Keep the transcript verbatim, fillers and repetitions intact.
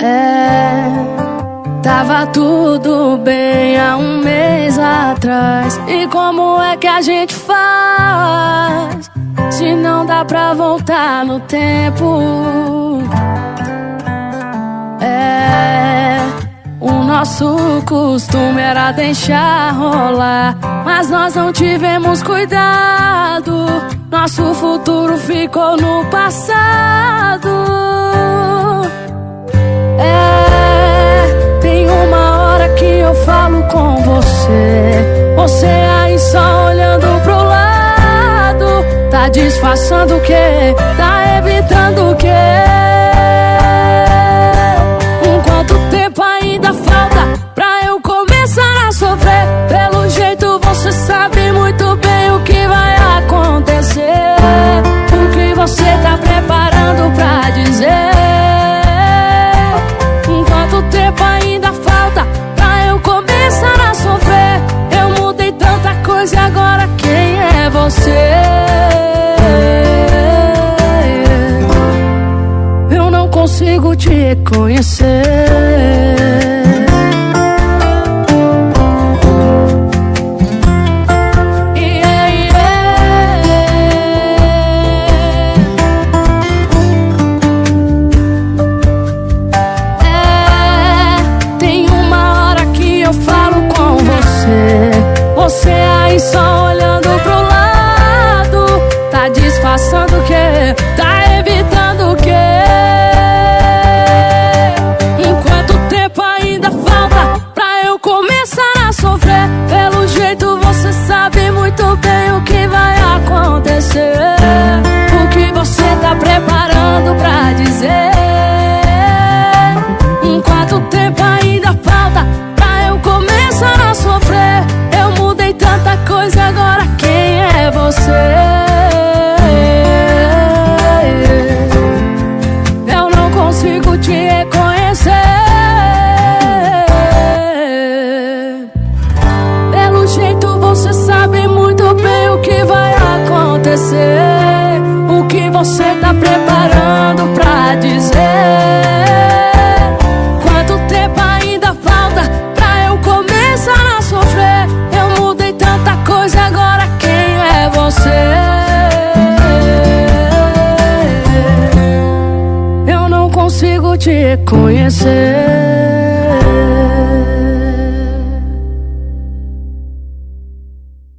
É, tava tudo bem há um mês atrás. E como é que a gente faz se não dá pra voltar no tempo? É, o nosso costume era deixar rolar, mas nós não tivemos cuidado. Nosso futuro ficou no passado. É, tem uma hora que eu falo com você, você aí só olhando pro lado. Tá disfarçando o quê? Tá evitando o quê? Quanto tempo ainda falta pra eu começar a sofrer? Pelo jeito você sabe muito bem o que vai acontecer. O que você tá preparando pra dizer? Quanto tempo ainda falta pra eu começar a sofrer? Eu mudei tanta coisa e agora quem é você? Eu não consigo te reconhecer. Você aí só olhando pro lado, tá disfarçando o quê? Tá evitando o quê? Enquanto tempo ainda falta pra eu começar a sofrer? Pelo jeito você sabe muito bem o que vai acontecer. O que você tá preparando pra dizer? Enquanto tempo ainda falta pra eu começar a sofrer? Tanta coisa, agora quem é você? Eu não consigo te reconhecer. Pelo jeito você sabe muito bem o que vai acontecer. O que você tá preparando pra dizer? Quanto tempo ainda falta pra eu começar a sofrer? Tanta coisa, agora quem é você? Eu não consigo te reconhecer.